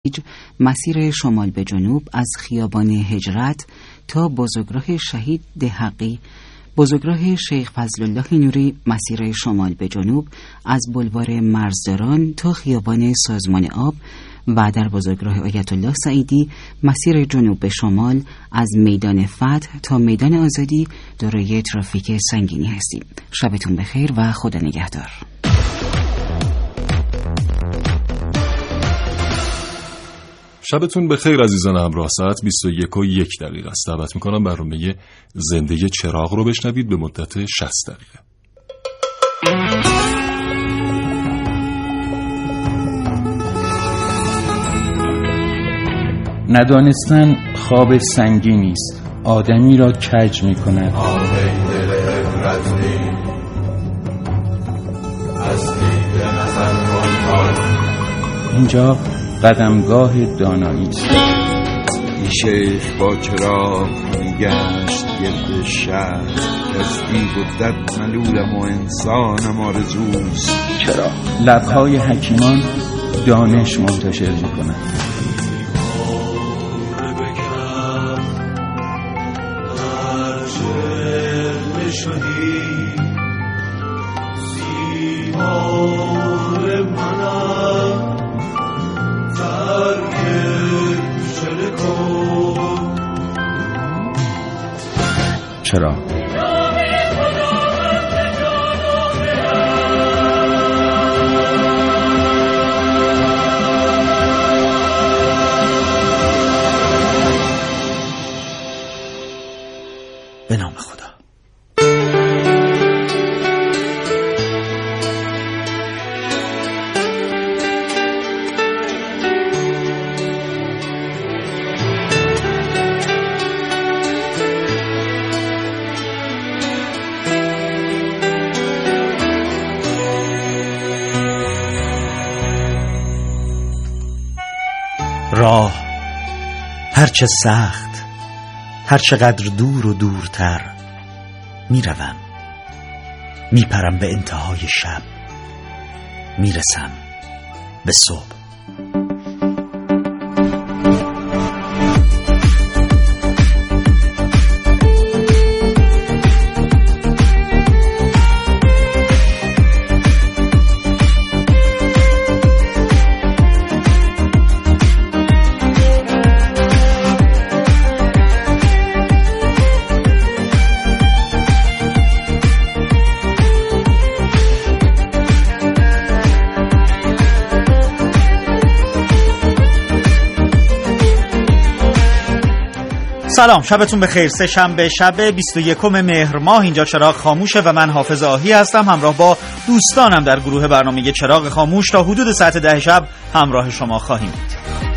مسیر شمال به جنوب از خیابان هجرت تا بزرگراه شهید دهقی، بزرگراه شیخ فضلالله نوری مسیر شمال به جنوب از بلوار مرزداران تا خیابان سازمان آب و در بزرگراه آیت الله سعیدی مسیر جنوب به شمال از میدان فتح تا میدان آزادی دارای ترافیک سنگینی هستیم. شبتون بخیر و خدا نگهدار. شبتون بخیر عزیزان همراه. ساعت 21:01 است. دعوت میکنم برنامه زنده چراغ رو بشنوید به مدت 60 دقیقه. ندانستن خواب سنگینی است، آدمی را کج می‌کند. اینجا قدمگاه دانایی است. شیخ با چراغ میگشت گرد شهر، تصدیق و درد ملولم و انسانم آرزوست. چرا لبهای حکیمان دانش منتشر می‌کند. چرا؟ به نام خدا. راه هرچه سخت، هرچقدر دور و دورتر میروم، میپرم به انتهای شب، میرسم به صبح. سلام، شبتون بخیر. سه شنبه شب 21 مهر ماه اینجا چراغ خاموشه و من حافظ آهی هستم، همراه با دوستانم در گروه برنامه چراغ خاموش تا حدود ساعت 10 شب همراه شما خواهیم بود.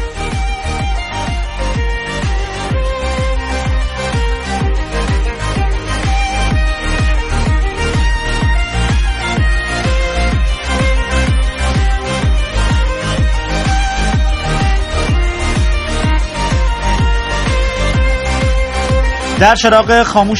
در چراغ خاموش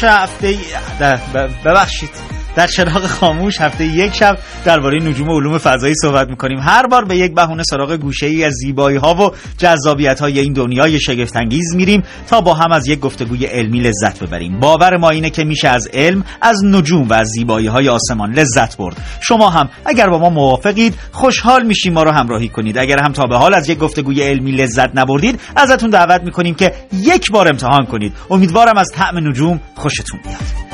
در چراغ خاموش هفته یک شب درباره نجوم و علوم فضایی صحبت می‌کنیم. هر بار به یک بهونه سراغ گوشه‌ای از زیبایی‌ها و جذابیت‌های این دنیای شگفت‌انگیز میریم تا با هم از یک گفتگوی علمی لذت ببریم. باور ما اینه که میشه از علم، از نجوم و از زیبایی‌های آسمان لذت برد. شما هم اگر با ما موافقید خوشحال میشیم ما رو همراهی کنید. اگر هم تا به حال از یک گفتگوی علمی لذت نبردید ازتون دعوت می‌کنیم که یک بار امتحان کنید. امیدوارم از طعم نجوم خوشتون بیاد.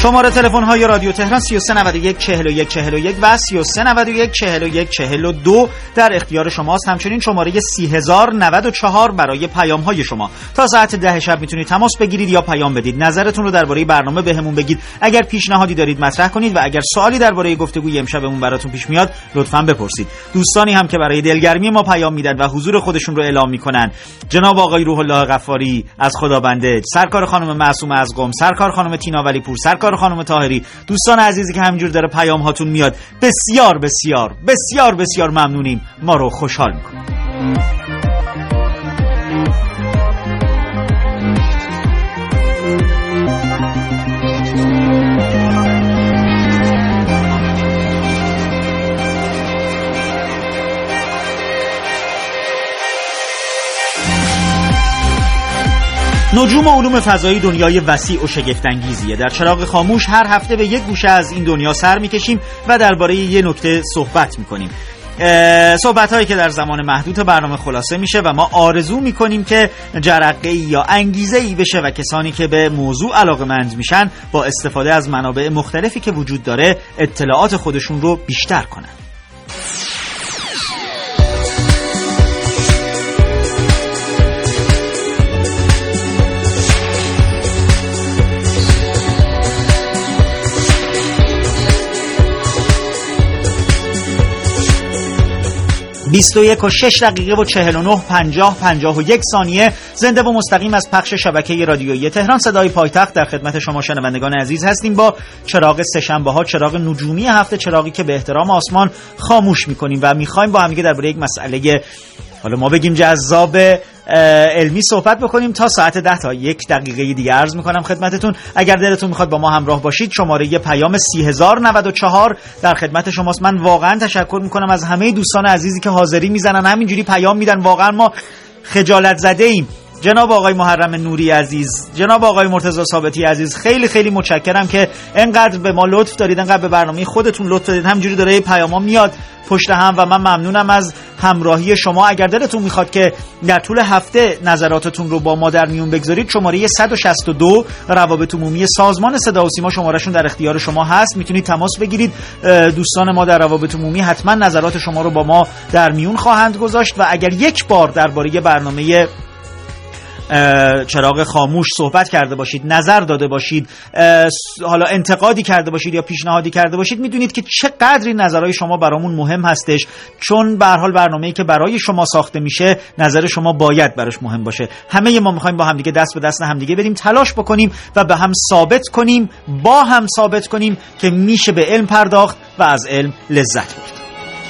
شماره تلفن های رادیو تهران 3391 41 41 و 3391 41 42 در اختیار شماست. همچنین شماره 30094 برای پیام های شما. تا ساعت 10 شب میتونید تماس بگیرید یا پیام بدید. نظرتون رو درباره برنامه بهمون بگید. اگر پیشنهادی دارید مطرح کنید و اگر سوالی درباره گفتگوی امشبمون براتون پیش میاد لطفاً بپرسید. دوستانی هم که برای دلگرمی ما پیام میدن و حضور خودشون رو اعلام میکنن، جناب آقای روح الله غفاری از خدابنده، سرکار خانم معصومه از قم، سرکار خانم تینا ولی پور، سرکار خانم طاهری، دوستان عزیزی که همینجور داره پیام هاتون میاد، بسیار بسیار بسیار بسیار ممنونیم. ما رو خوشحال میکنیم. نجوم و علوم فضایی دنیای وسیع و شگفت‌انگیزیه. در چراغ خاموش هر هفته به یک گوشه از این دنیا سر میکشیم و درباره یه نکته صحبت میکنیم. صحبت‌هایی که در زمان محدود برنامه خلاصه میشه و ما آرزو میکنیم که جرقه‌ای یا انگیزه‌ای بشه و کسانی که به موضوع علاقه‌مند میشن با استفاده از منابع مختلفی که وجود داره اطلاعات خودشون رو بیشتر کنن. 21 و 6 دقیقه و 49 50 51 ثانیه زنده و مستقیم از پخش شبکه رادیویی تهران صدای پایتخت در خدمت شما شنوندگان عزیز هستیم با چراغ سه‌شنبه ها، چراغ نجومی هفته، چراغی که به احترام آسمان خاموش می‌کنیم و می‌خوایم با هم دیگه درباره یک مسئله، حالا ما بگیم جذاب، علمی صحبت بکنیم تا ساعت 10 تا 1 دقیقه دیگه عرض میکنم خدمتتون. اگر دلتون میخواد با ما همراه باشید شماره پیام 30094 در خدمت شماست. من واقعا تشکر میکنم از همه دوستان عزیزی که حاضری میزنن همینجوری پیام میدن. واقعا ما خجالت زده ایم. جناب آقای محرم نوری عزیز، جناب آقای مرتضی ثابتی عزیز، خیلی خیلی متشکرم که انقدر به ما لطف دارید، انقدر به برنامه خودتون لطف دارید. همینجوری داره پیاما میاد پشت هم و من ممنونم از همراهی شما. اگر دلتون میخواد که در طول هفته نظراتتون رو با ما در میون بگذارید شماره 162 روابط عمومی سازمان صدا و سیما شمارهشون در اختیار شما هست، میتونید تماس بگیرید. دوستان ما در روابط عمومی حتما نظرات شما رو با ما در میون خواهند گذاشت و اگر یک بار درباره برنامه چراغ خاموش صحبت کرده باشید، نظر داده باشید، حالا انتقادی کرده باشید یا پیشنهادی کرده باشید، میدونید که چقدر این نظرهای شما برامون مهم هستش، چون به هر حال برنامه‌ای که برای شما ساخته میشه نظر شما باید براش مهم باشه. همه ما میخوایم با همدیگه دست به دست همدیگه بریم، تلاش بکنیم و به هم ثابت کنیم، با هم ثابت کنیم که میشه به علم پرداخت و از علم لذت برد.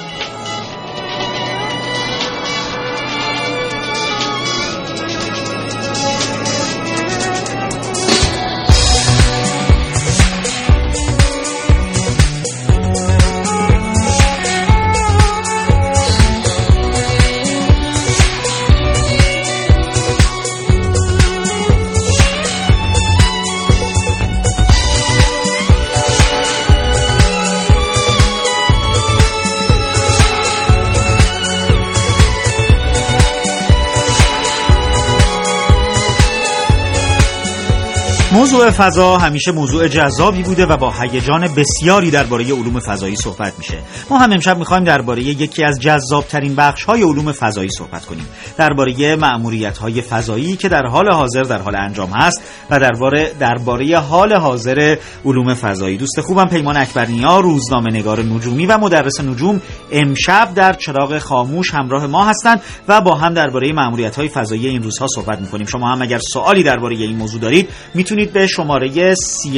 موضوع فضا همیشه موضوع جذابی بوده و با هیجان بسیاری درباره علوم فضایی صحبت میشه. ما هم امشب میخوایم درباره یکی از جذابترین بخش‌های علوم فضایی صحبت کنیم، درباره مأموریت‌های فضایی که در حال حاضر در حال انجام هست و درباره حال حاضر علوم فضایی. دوست خوبم پیمان اکبرنیا، روزنامه‌نگار نجومی و مدرس نجوم، امشب در چراغ خاموش همراه ما هستند و با هم درباره مأموریت‌های فضایی این روزها صحبت می‌کنیم. شما هم اگر سوالی درباره این موضوع دارید میتونید به شماره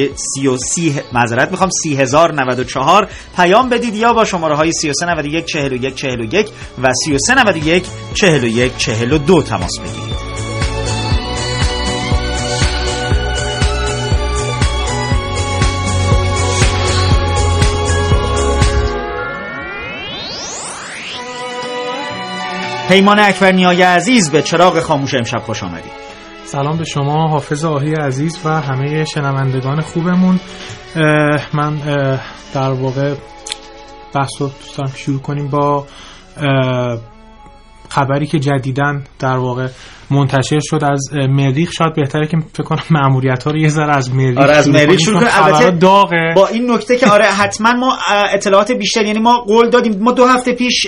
30094 پیام بدید یا با شماره های 3391 41 41 و 3391 41 42 تماس بگیرید. پیمان اکبرنیای عزیز به چراغ خاموش امشب خوش آمدید. سلام به شما حافظ آهی عزیز و همه شنوندگان خوبمون. من در واقع بحث رو دوست دارم شروع کنیم با خبری که جدیداً در واقع منتشر شد از مریخ، شاید بهتره که فکر کنم مأموریت‌ها رو یه ذره از مریخ شروع کنیم. البته داغه با این نکته که آره حتما ما اطلاعات بیشتر، یعنی ما قول دادیم، ما 2 هفته پیش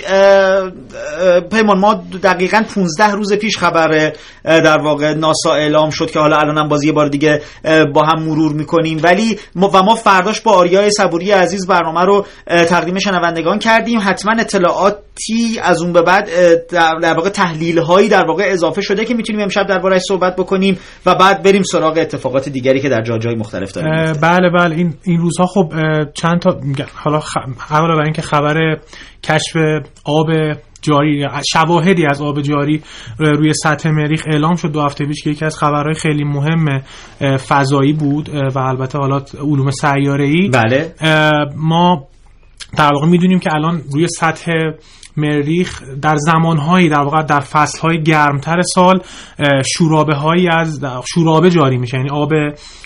پیمان، ما دقیقاً 15 روز پیش خبر در واقع ناسا اعلام شد که حالا الانم باز یه بار دیگه با هم مرور می‌کنیم، ولی ما فرداش با آریا صبوری عزیز برنامه رو تقدیم شنوندگان کردیم. حتما اطلاعاتی از اون به بعد در واقع تحلیل‌هایی در واقع اضافه شده که میتونیم امشب درباره‌اش صحبت بکنیم و بعد بریم سراغ اتفاقات دیگری که در جای مختلف داریم. بله این روزها خب چند تا حالا علاوه بر اینکه خبر کشف آب جاری، شواهدی از آب جاری روی سطح مریخ اعلام شد 2 هفته پیش که یکی از خبرهای خیلی مهم فضایی بود و البته حالا علوم سیاره‌ای. بله ما در واقع میدونیم که الان روی سطح مریخ در زمانهایی در واقع در فصلهای گرمتر سال شورابه‌هایی از شورابه جاری میشه، یعنی آب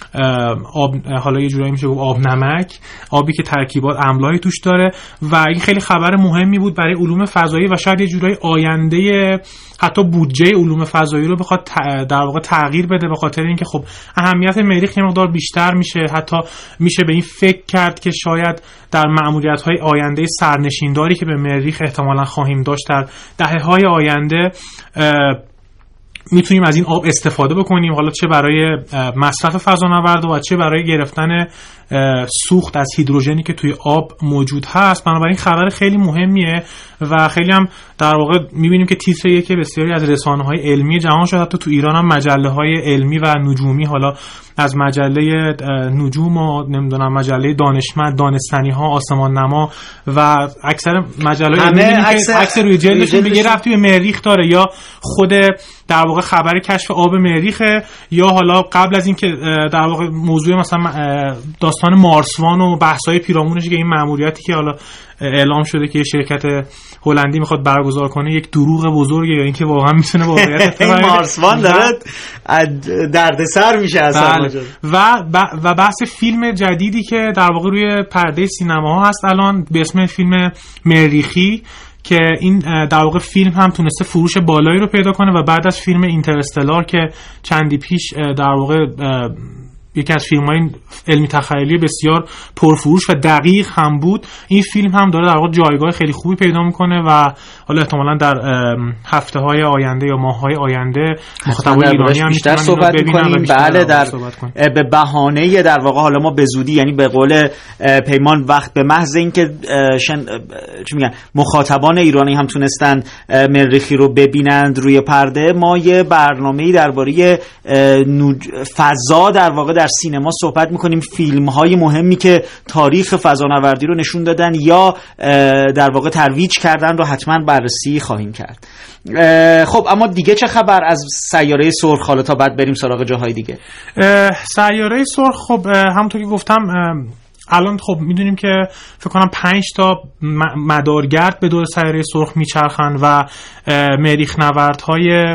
حالا یه جورایی میشه گفت آب نمک، آبی که ترکیبات املاحی توش داره و این خیلی خبر مهمی بود برای علوم فضایی و شاید یه جورایی آینده حتی بودجه علوم فضایی رو بخواد در واقع تغییر بده، به خاطر اینکه خب اهمیت مریخ یه مقدار بیشتر میشه. حتی میشه به این فکر کرد که شاید در مأموریت‌های آینده سرنشینداری که به مریخ احتمالاً خواهیم داشت در دهه‌های آینده میتونیم از این آب استفاده بکنیم، حالا چه برای مصرف فضانورد و چه برای گرفتن سوخت از هیدروژنی که توی آب موجود هست. بنابراین خبر خیلی مهمیه و خیلی هم در واقع میبینیم که تیتر یکی بسیاری از رسانه‌های علمی جهان شد، حتی تو ایران هم مجله‌های علمی و نجومی، حالا از مجله نجوم و نمیدونم مجله دانشمند، دانستنی‌ها، آسمان نما و اکثر مجله‌های علمی عکس روی جلدشون میگه رفتی به مریخ داره، یا خود در واقع خبر کشف آب مریخه، یا حالا قبل از اینکه در واقع موضوع مثلا داستان مارسوان و بحث‌های پیرامونش که این مأموریتی که حالا اعلام شده که شرکت هلندی میخواد برگزار کنه یک دروغ بزرگه یا اینکه واقعا میتونه واقعیت اتفاق مارسوان داره دردسر میشه اصلا. و بحث فیلم جدیدی که در واقع روی پرده سینماها هست الان به اسم فیلم مریخی که این در واقع فیلم هم تونسته فروش بالایی رو پیدا کنه و بعد از فیلم اینترستلار که چندی پیش در واقع یکی از فیلم‌های علمی تخیلی بسیار پرفروش و دقیق هم بود، این فیلم هم داره در واقع جایگاه خیلی خوبی پیدا میکنه و حالا احتمالاً در هفته‌های آینده یا ماه‌های آینده مخاطبای ایرانی هم بیشتر صحبت می‌کنیم. بله به بهانه در واقع حالا ما به زودی، یعنی به قول پیمان، وقت به محض اینکه چی میگن مخاطبان ایرانی هم تونستن مریخی رو ببینند روی پرده، ما یه برنامه‌ای درباره فضا در واقع در سینما صحبت میکنیم، فیلم های مهمی که تاریخ فضانوردی رو نشون دادن یا در واقع ترویج کردن رو حتما بررسی خواهیم کرد. خب اما دیگه چه خبر از سیاره سرخ، حالا تا بعد بریم سراغ جاهای دیگه؟ سیاره سرخ خب همونطور که گفتم الان خب میدونیم که فکر کنم 5 تا مدارگرد به دور سیاره سرخ میچرخن و مریخ نوردهای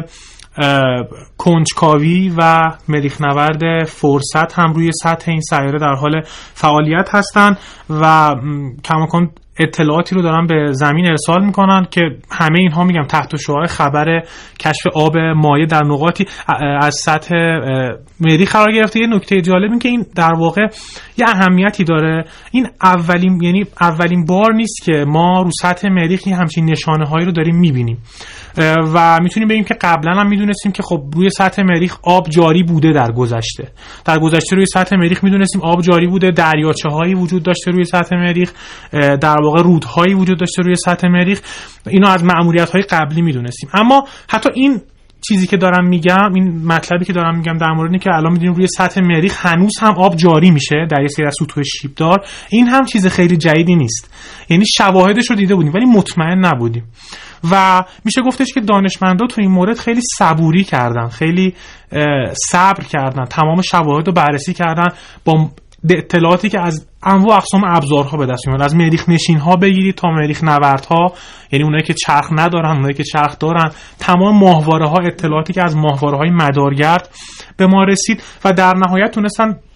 کنجکاوی و مریخ نورد فرصت هم روی سطح این سیاره در حال فعالیت هستن و کماکان اطلاعاتی رو دارن به زمین ارسال میکنن که همه اینها میگم تحت شعاع خبر کشف آب مایع در نقاطی از سطح مریخ قرار گرفته. یه نکته جالب این که این در واقع یه اهمیتی داره، این اولین بار نیست که ما رو سطح مریخ همچین نشانه هایی رو داریم میبینیم و میتونیم بگیم که قبلا هم میدونستیم که خب روی سطح مریخ آب جاری بوده. در گذشته روی سطح مریخ میدونستیم آب جاری بوده، دریاچه هایی وجود داشته روی سطح مریخ، در واقع رودهایی وجود داشته روی سطح مریخ، اینو از مأموریت های قبلی میدونستیم. اما حتی این چیزی که دارم میگم، این مطلبی که دارم میگم در مورد اینه که الان میدونیم روی سطح مریخ هنوز هم آب جاری میشه در یه سری از سطوح شیبدار، این هم چیز خیلی جدیدی نیست، یعنی شواهدش رو دیده بودیم ولی مطمئن نبودیم و میشه گفتش که دانشمندا تو این مورد خیلی صبوری کردن، خیلی صبر کردن، تمام شواهد رو بررسی کردن با اطلاعاتی که از انواع اقسام ابزارها به دست میاد، از مریخ نشین‌ها بگیرید تا مریخ نوردها، یعنی اونایی که چرخ ندارن، اونایی که چرخ دارن، تمام ماهواره‌ها، اطلاعاتی که از ماهواره‌های مدارگرد به ما رسید و در نهایت تونستن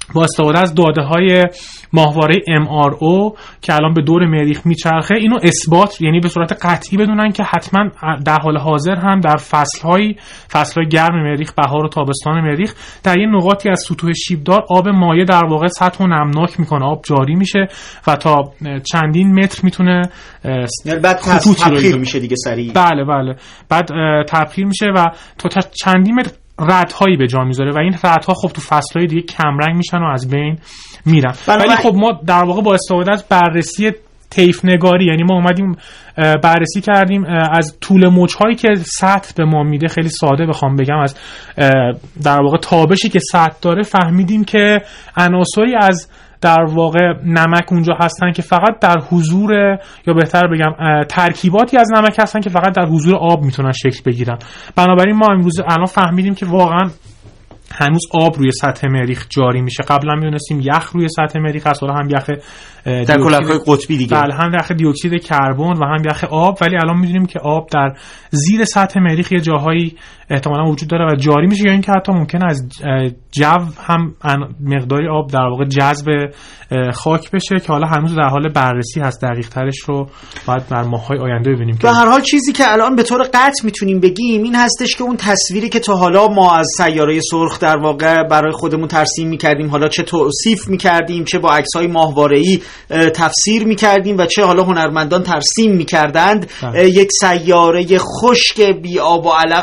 با استفاده از داده‌های ماهواره MRO که الان به دور مریخ میچرخه اینو اثبات، یعنی به صورت قطعی بدونن که حتما در حال حاضر هم در فصل‌های گرم مریخ، بهار و تابستان مریخ، در یه نقاطی از سطوح شیبدار آب مایع در واقع سطح نمناک میکنه، آب جاری میشه و تا چندین متر میتونه بعد تبخیر میشه دیگه سریع. بله بعد تبخیر میشه و تا چندین متر ردهایی به جا میذاره و این ردها خب تو فصلهای دیگه کمرنگ میشن و از بین میرن. ولی خب ما در واقع با استفاده از بررسی طیف نگاری، یعنی ما اومدیم بررسی کردیم از طول موج‌هایی که سطح به ما میده، خیلی ساده بخوام بگم، از در واقع تابشی که سطح داره فهمیدیم که عناصری از در واقع نمک اونجا هستن که فقط در حضور، یا بهتر بگم ترکیباتی از نمک هستن که فقط در حضور آب میتونن شکل بگیرن. بنابراین ما امروز الان فهمیدیم که واقعا هنوز آب روی سطح مریخ جاری میشه. قبلا میدونستیم یخ روی سطح مریخ هست، حالا هم یخ در کلاههای قطبی دیگه، بله، هم یخ دی اکسید کربن و هم یخ آب، ولی الان میدونیم که آب در زیر سطح مریخ یه جاهایی احتمالاً وجود داره و جاری میشه، یا اینکه حتی ممکنه از جو هم مقداری آب در واقع جذب خاک بشه که حالا هنوز در حال بررسی هست. دقیق ترش رو باید در ماه‌های آینده ببینیم. به هر حال چیزی که الان به طور قطع میتونیم بگیم این هستش که اون تصویری که تا حالا ما از سیاره سرخ در واقع برای خودمون ترسیم میکردیم، حالا چه توصیف میکردیم، چه با عکس‌های ماهواره‌ای تفسیر میکردیم و چه حالا هنرمندان ترسیم میکردند، یک سیاره خشک بی آب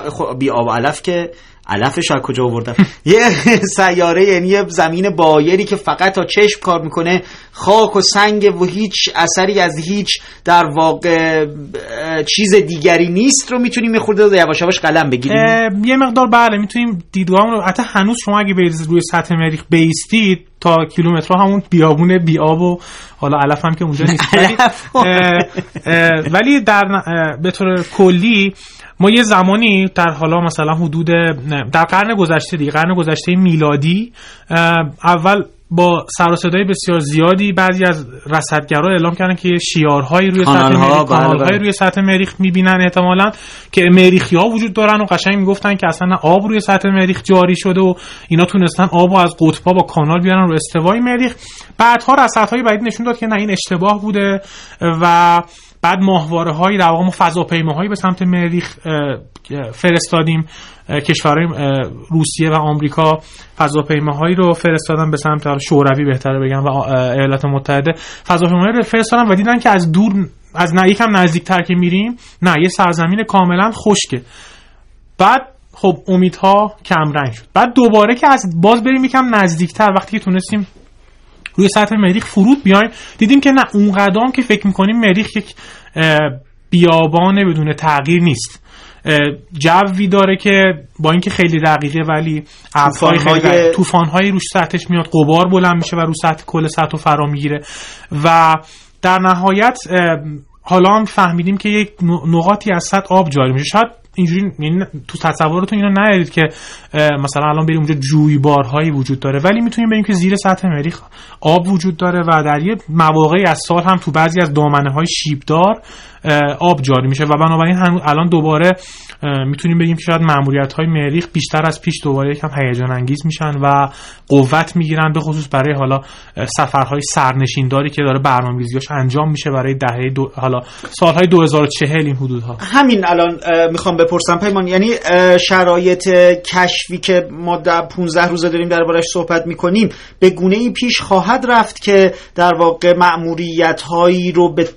و علف که علفش از کجا آوردن، یه سیاره، یعنی یه زمین بایری که فقط تا چشم کار میکنه، خاک و سنگ و هیچ اثری از هیچ در واقع چیز دیگری نیست رو میتونیم یه خورده یواش یواش قلم بگیریم. یه مقدار بله میتونیم دیدگاهمون رو، حتی هنوز شما اگه برید روی سطح مریخ بیستید تا کیلومترها همون بیابون بیاب و حالا علف هم که اونجا نیست، ولی به طور کلی ما یه زمانی در حالا مثلا حدود در قرن گذشته میلادی اول با سر و صدای بسیار زیادی بعضی از رصدگرا اعلام کردن که شیارهایی روی سطح مریخ، کانال‌های روی سطح مریخ می‌بینن احتمالاً که مریخی‌ها وجود دارن و قشنگ میگفتن که اصلا آب روی سطح مریخ جاری شده و اینا تونستن آبو از قطب‌ها با کانال بیارن رو استوای مریخ. بعدها رصدهای بعدی نشون داد که نه، این اشتباه بوده و بعد ماهواره‌هایی در واقع ما فضاپیماهایی به سمت مریخ فرستادیم. کشورهای روسیه و آمریکا فضاپیماهایی رو فرستادن به سمت شوروی بهتره بگم و ایالات متحده فضاپیماهایی رو فرستادن و دیدن که از دور، از یکم نزدیکتر که میریم، نه، یه سرزمین کاملا خشکه. بعد خب امیدها کم رنگ شد. بعد دوباره که از باز بریم یکم نزدیکتر، وقتی که تونستیم روی سطح مریخ فرود بیایم، دیدیم که نه، اون قدم که فکر میکنیم مریخ یک بیابان بدون تغییر نیست. جوی داره که با اینکه خیلی دقیقه ولی طوفان‌های روش سطحش میاد، غبار بلند میشه و رو سطح کل سطح فرا میگیره و در نهایت حالا هم فهمیدیم که یک نقاطی از سطح آب جاری میشه. شاید اینجوری تو تصورتون اینو نیارید که مثلا الان بریم اونجا جویبارهایی وجود داره، ولی میتونیم بگیم که زیر سطح مریخ آب وجود داره و در یه مواقعی از سال هم تو بعضی از دامنه‌های شیبدار آب جاری میشه و بنابراین الان دوباره میتونیم بگیم که شاید ماموریت‌های مریخ بیشتر از پیش دوباره یکم هیجان انگیز میشن و قوت میگیرن، به خصوص برای حالا سفرهای سرنشینداری که داره برنامه‌ریزیاش انجام میشه برای دهه حالا سالهای 2040 این حدودها. همین الان میخوام بپرسم پیمان، یعنی شرایط کشفی که ما در 15 روزه داریم دربارش صحبت میکنیم به گونه‌ای پیش خواهد رفت که در واقع مأموریت‌هایی رو به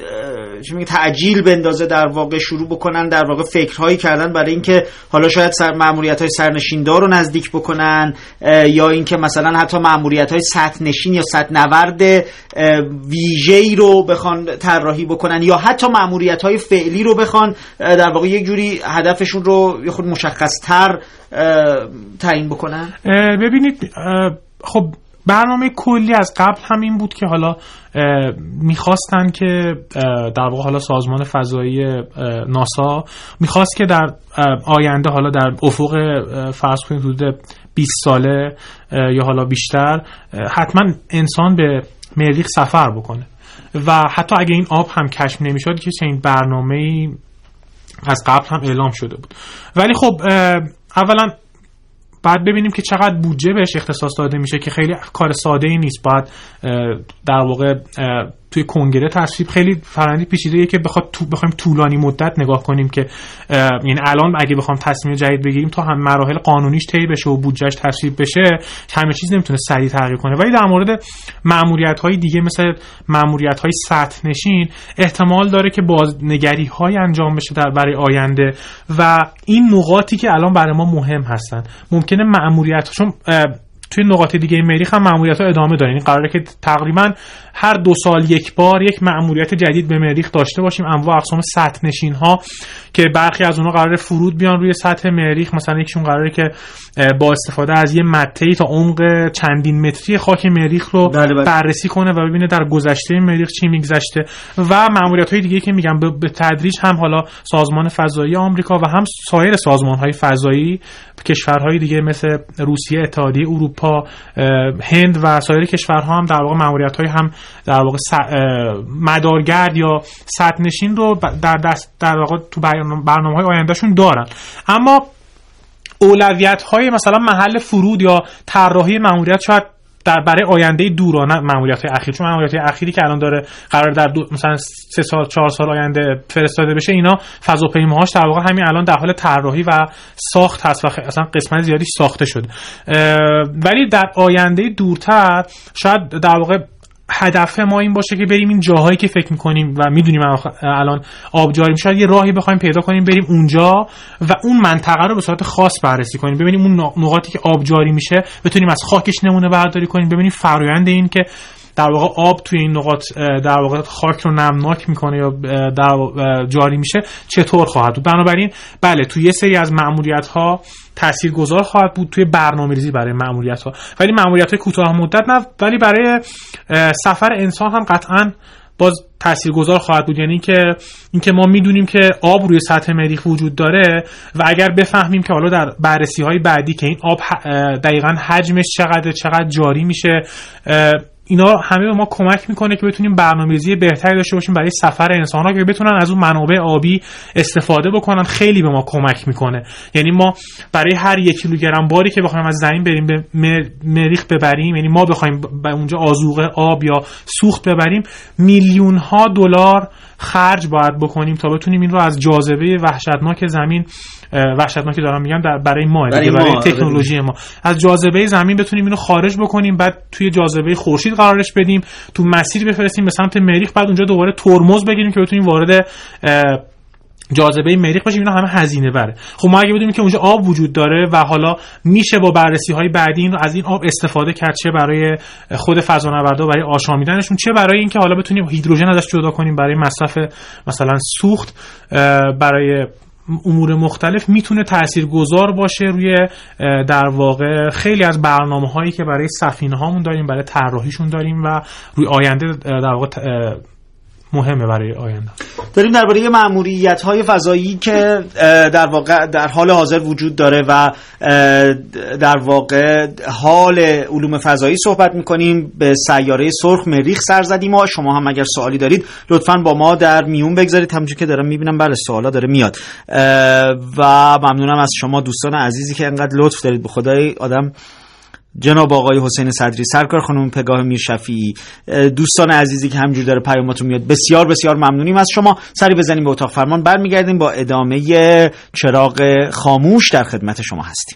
تعجیل بندازه، در واقع شروع بکنن در واقع فکرهایی کردن برای اینکه حالا شاید مأموریت‌های سرنشیندار رو نزدیک بکنن، یا اینکه مثلا حتی مأموریت‌های سطح نشین یا سطح نورد ویژه‌ای رو بخوان طراحی بکنن، یا حتی مأموریت‌های فعلی رو بخوان در واقع یک جوری هدفشون رو یه خود مشخص‌تر تعیین بکنن. ببینید خب برنامه کلی از قبل همین بود که حالا میخواستن که در واقع حالا سازمان فضایی ناسا میخواست که در آینده حالا در افق فرض کنید حدود 20 ساله یا حالا بیشتر حتما انسان به مریخ سفر بکنه و حتی اگه این آب هم کشف نمیشد که چنین برنامه‌ای از قبل هم اعلام شده بود. ولی خب اولا بعد ببینیم که چقدر بودجه بهش اختصاص داده میشه که خیلی کار ساده ای نیست. باید در واقع توی کنگره تصویب خیلی فرآیند پیچیده‌ایه که بخوایم طولانی مدت نگاه کنیم که یعنی الان اگه بخوام تصمیم جدید بگیریم تا هم مراحل قانونیش طی بشه و بودجهش تصویب بشه همه چیز نمیتونه سریع تغییر کنه. ولی در مورد ماموریت‌های دیگه مثل ماموریت‌های سطح نشین احتمال داره که بازنگری‌های انجام بشه برای آینده و این نقاطی که الان برای ما مهم هستن ممکنه ماموریت‌هاشون توی نقاط دیگه مریخ هم ماموریت‌ها ادامه داره. یعنی قراره که تقریبا هر 2 سال یک بار یک ماموریت جدید به مریخ داشته باشیم. انواع اقسام سطح نشین‌ها که برخی از اونها قراره فرود بیان روی سطح مریخ، مثلا یکیشون قراره که با استفاده از یه مته تا عمق چندین متری خاک مریخ رو بررسی کنه و ببینه در گذشته مریخ چی میگذشته و ماموریت‌های دیگه که میگم به تدریج هم حالا سازمان فضایی آمریکا و هم سایر سازمان‌های فضایی کشورهای دیگه مثل روسیه، اتحادیه اروپا، هند و سایر کشورها هم در واقع ماموریت‌های هم در واقع مدارگرد یا سطح نشین رو در واقع تو برنامه‌های آیندهشون دارن. اما اولویت‌های مثلا محل فرود یا طراحی ماموریت شاید برای آینده دورانه ماموریت‌های اخیر، چون ماموریت‌های اخیری که الان داره قرار در مثلا 3 سال 4 سال آینده فرستاده بشه، اینا فضاپیماهاش در واقع همین الان در حال طراحی و ساخت هست و اصلا قسمت زیادی ساخته شده. ولی در آینده دورتر شاید در واقع هدف ما این باشه که بریم این جاهایی که فکر می‌کنیم و می‌دونیم الان آبجاری میشه یه راهی بخوایم پیدا کنیم بریم اونجا و اون منطقه رو به صورت خاص بررسی کنیم، ببینیم اون نقاطی که آبجاری میشه بتونیم از خاکش نمونه برداری کنیم، ببینیم فرآیند این که در واقع آب توی این نقاط در واقع خاک رو نمناک میکنه یا در جاری میشه چطور خواهد بود. بنابراین بله توی یه سری از مأموریت‌ها تاثیرگذار خواهد بود توی برنامه‌ریزی برای مأموریت‌ها، ولی مأموریت‌های کوتاه مدت نه، ولی برای سفر انسان هم قطعاً باز تاثیرگذار خواهد بود. یعنی اینکه ما میدونیم که آب روی سطح مریخ وجود داره و اگر بفهمیم که حالا در بررسی‌های بعدی که این آب دقیقاً حجمش چقدر جاری میشه، اینا همه به ما کمک میکنه که بتونیم برنامه‌ریزی بهتری داشته باشیم برای سفر انسان‌ها که بتونن از اون منابع آبی استفاده بکنن. خیلی به ما کمک میکنه. یعنی ما برای هر 1 کیلوگرم باری که بخوایم از زمین بریم به مریخ ببریم، یعنی ما بخوایم به اونجا آذوقه آب یا سوخت ببریم، میلیون‌ها دلار خرج باید بکنیم تا بتونیم این رو از جاذبه وحشتناک زمین، وحشتناکی دارم میگم برای ما برای تکنولوژی ما، از جاذبه زمین بتونیم اینو خارج بکنیم، بعد توی جاذبه خورشید قرارش بدیم، تو مسیر بفرستیم به سمت مریخ، بعد اونجا دوباره ترمز بگیریم که بتونیم وارد جاذبه مریخ باشیم. اینا همه هزینه بره. خب ما اگه بدونیم که اونجا آب وجود داره و حالا میشه با بررسی‌های بعدی این رو از این آب استفاده کرد، چه برای خود فضانوردا برای آشامیدنشون، چه برای اینکه حالا بتونیم هیدروژن ازش جدا کنیم برای مصرف مثلا سوخت، برای امور مختلف، میتونه تاثیرگذار باشه روی در واقع خیلی از برنامه‌هایی که برای سفینه‌هامون داریم، برای طراحیشون داریم و روی آینده در واقع مهمه برای آینده. داریم درباره مأموریت‌های فضایی که در واقع در حال حاضر وجود داره و در واقع حال علوم فضایی صحبت می‌کنیم. به سیاره سرخ مریخ سر زدیم ما. شما هم اگر سوالی دارید لطفاً با ما در میون بگذارید. همونجوری که دارم می‌بینم بله سوالا داره میاد و ممنونم از شما دوستان عزیزی که انقدر لطف دارید. به خدای آدم جناب آقای حسین صدری، سرکار خانم پگاه میرشفیعی، دوستان عزیزی که همینجور داره پیاماتون میاد، بسیار بسیار ممنونیم از شما. سری بزنیم به اتاق فرمان، برمیگردیم با ادامه چراغ خاموش. در خدمت شما هستیم.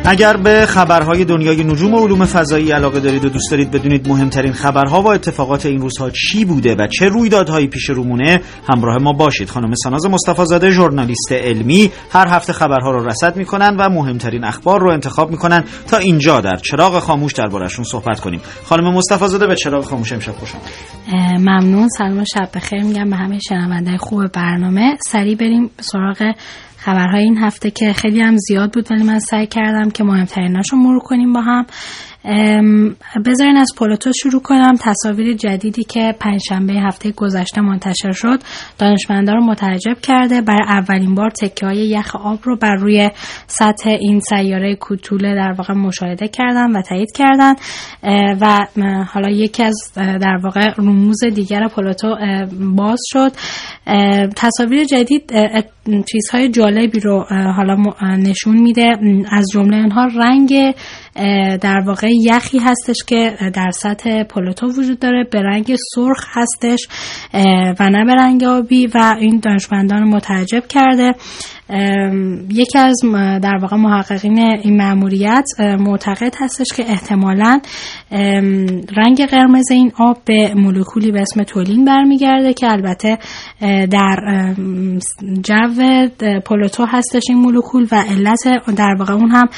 اگر به خبرهای دنیای نجوم و علوم فضایی علاقه دارید و دوست دارید بدونید مهمترین خبرها و اتفاقات این روزها چی بوده و چه رویدادهایی پیش رو مونه، همراه ما باشید. خانم ساناز مصطفی زاده، ژورنالیست علمی، هر هفته خبرها رو رصد میکنن و مهمترین اخبار رو انتخاب میکنن تا اینجا در چراغ خاموش درباره‌شون صحبت کنیم. خانم مصطفی زاده به چراغ خاموش امشب خوش آمدید. ممنون. سلام، شب بخیر میگم به همه شنونده‌های خوب برنامه. سریع بریم سراغ خبرهای این هفته که خیلی هم زیاد بود، ولی من سعی کردم که مهمتریناشو مرور کنیم با هم. بذارین از پلوتو شروع کنم. تصاویر جدیدی که پنجشنبه هفته گذشته منتشر شد دانشمندان رو متعجب کرده. برای اولین بار تکه‌های یخ آب رو بر روی سطح این سیاره کوتوله در واقع مشاهده کردن و تایید کردن و حالا یکی از در واقع رموز دیگر پلوتو باز شد. تصاویر جدید چیزهای جالبی رو حالا نشون میده. از جمله اینها رنگ در واقع یخی هستش که در سطح پلوتو وجود داره، به رنگ سرخ هستش و نه به رنگ آبی و این دانشمندان متعجب کرده. یکی از در واقع محققین این مأموریت معتقد هستش که احتمالاً رنگ قرمز این آب به مولکولی به اسم تولین برمیگرده که البته در جو پلوتو هستش این مولکول و علت در واقع اون هم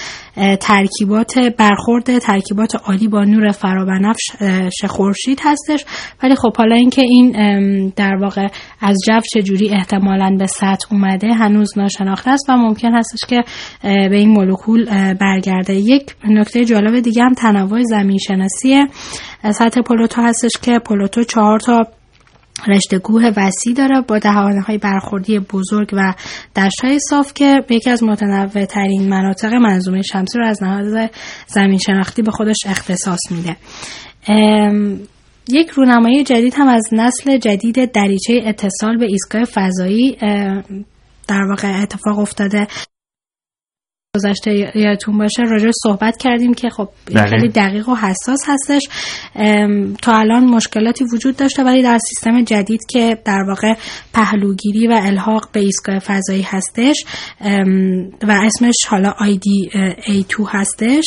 ترکیبات عالی با نور فرابنفش خورشید هستش. ولی خب حالا اینکه این در واقع از جو چجوری احتمالاً به سطح اومده هنوز ناشناخته است و ممکن هستش که به این مولکول برگرده. یک نکته جالب دیگه هم تنوع زمین شناسی سطح پلوتو هستش که پلوتو 4 تا رشته کوه وسیع داره با دهانه‌های برخوردی بزرگ و دشت‌های صاف که یکی از متنوع‌ترین مناطق منظومه شمسی رو از لحاظ زمین شناختی به خودش اختصاص میده. یک رونمایی جدید هم از نسل جدید دریچه اتصال به ایستگاه فضایی در واقع اتفاق افتاده. گذشته یادتون باشه راجع صحبت کردیم که خب این خیلی دقیق و حساس هستش. تا الان مشکلاتی وجود داشته ولی در سیستم جدید که در واقع پهلوگیری و الحاق به ایستگاه فضایی هستش و اسمش حالا ID-A2 هستش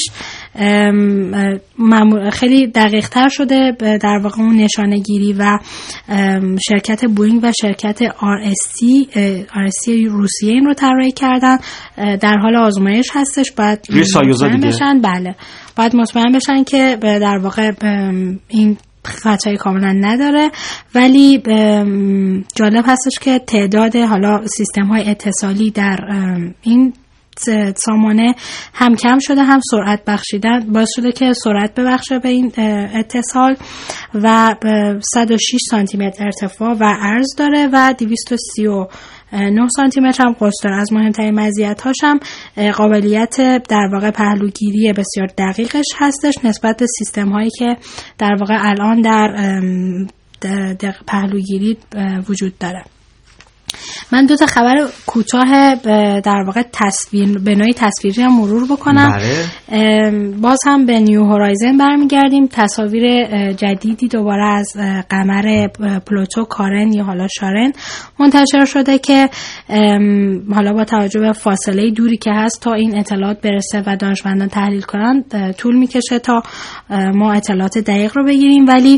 خیلی دقیق تر شده. در واقع اون نشانه گیری و شرکت بوینگ و شرکت RSC روسیه این رو طراحی کردن. در حال آزمایش هستش. باید مطمئن بشن باید مطمئن بشن که در واقع این خطای کاملا نداره. ولی جالب هستش که تعداد حالا سیستم های اتصالی در این سامانه هم کم شده هم سرعت بخشیدن باعث شده که سرعت ببخشه به این اتصال و 106 سانتی متر ارتفاع و عرض داره و 239 سانتی متر هم قطر داره. از مهمترین مزیت‌هاش هم قابلیت در واقع پهلوگیری بسیار دقیقش هستش نسبت به سیستم‌هایی که در واقع الان در پهلوگیری وجود داره. من دو تا خبر کوتاه در واقع به نوعی تصویری هم مرور بکنم. باز هم به نیو هورایزن برمیگردیم. تصاویر جدیدی دوباره از قمر پلوتو کارن یا حالا شارن منتشر شده که حالا با توجه به فاصله دوری که هست تا این اطلاعات برسه و دانشمندان تحلیل کنن طول میکشه تا ما اطلاعات دقیق رو بگیریم. ولی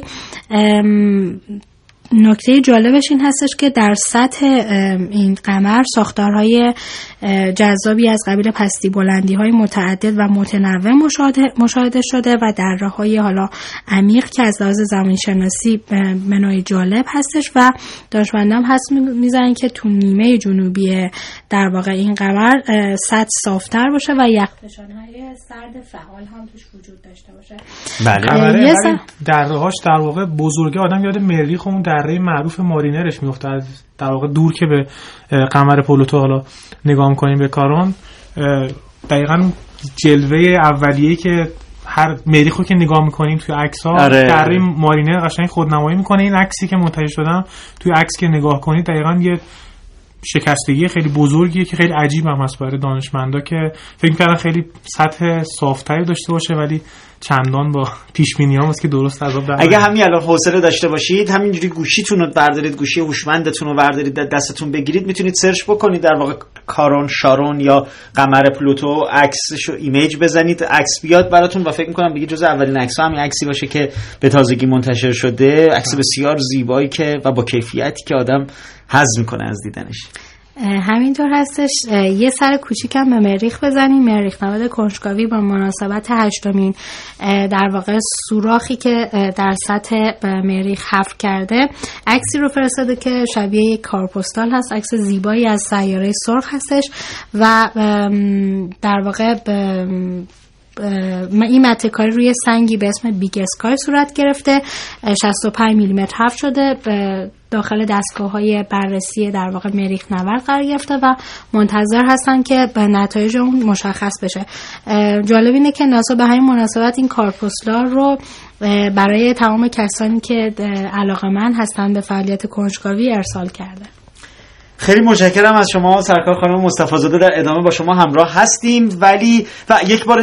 نکته جالبش این هستش که در سطح این قمر ساختارهای جذابی از قبیل پستی بلندی های متعدد و متنوع مشاهده شده و دره‌های حالا عمیق که از لحاظ زمین شناسی به نوعی جالب هستش و دانشمندان حدس میزنن که تو نیمه جنوبی در واقع این قمر سطح صافتر باشه و یخفشان‌های سرد فعال هم توش وجود داشته باشه. بله. دره‌هاش در واقع بزرگه. آدم یاد مریخ اون دره معروف مارینرش میفته در واقع دور که به قمر پلوتو حالا نگاه می‌کنیم به کارون. دقیقاً جلوه اولیه‌ای که هر مریخو که نگاه می‌کنیم توی عکس‌ها دره مارینر قشنگ خودنمایی می‌کنه. این عکسی که منتشر شدم توی عکس که نگاه کنید دقیقاً یه شکستگی خیلی بزرگیه که خیلی عجیب هم هست برای دانشمندا که فکر می‌کردن خیلی سطح صافتری داشته باشه ولی چندان با پیش بینیام است که درست عذاب در اگه همین الان حوصله داشته باشید همینجوری گوشیتون رو بردارید، گوشی هوشمندتون رو بردارید دستتون بگیرید، میتونید سرچ بکنید در واقع کارون شارون یا قمر پلوتو، عکسش رو ایمیج بزنید، عکس بیاد براتون و فکر می‌کنم دیگه جزء اولین عکس‌ها همین عکسی باشه که به تازگی منتشر شده، عکس بسیار زیبایی که و با کیفیتی که آدم حظ میکنه از دیدنش. همینطور هستش. یه سر کوچیکم به مریخ بزنیم. مریخ نود کنجکاوی با مناسبت 8مین در واقع سوراخی که در سطح مریخ حفر کرده عکسی رو فرستاده که شبیه یک کارپستال هست، عکس زیبایی از سیاره سرخ هستش و در واقع این متکاری روی سنگی به اسم بیگ اسکای صورت گرفته، 65 میلیمتر حفر شده، داخل دستگاه‌های بررسی در واقع مریخ نورد قرار گرفته و منتظر هستن که به نتایج اون مشخص بشه. جالب اینه که ناسا به همین مناسبت این کارپستال رو برای تمام کسانی که علاقه‌مند هستن به فعالیت کنجکاوی ارسال کرده. خیلی متشکرم از شما سرکار خانم مصطفی زاده. در ادامه با شما همراه هستیم ولی و یک بار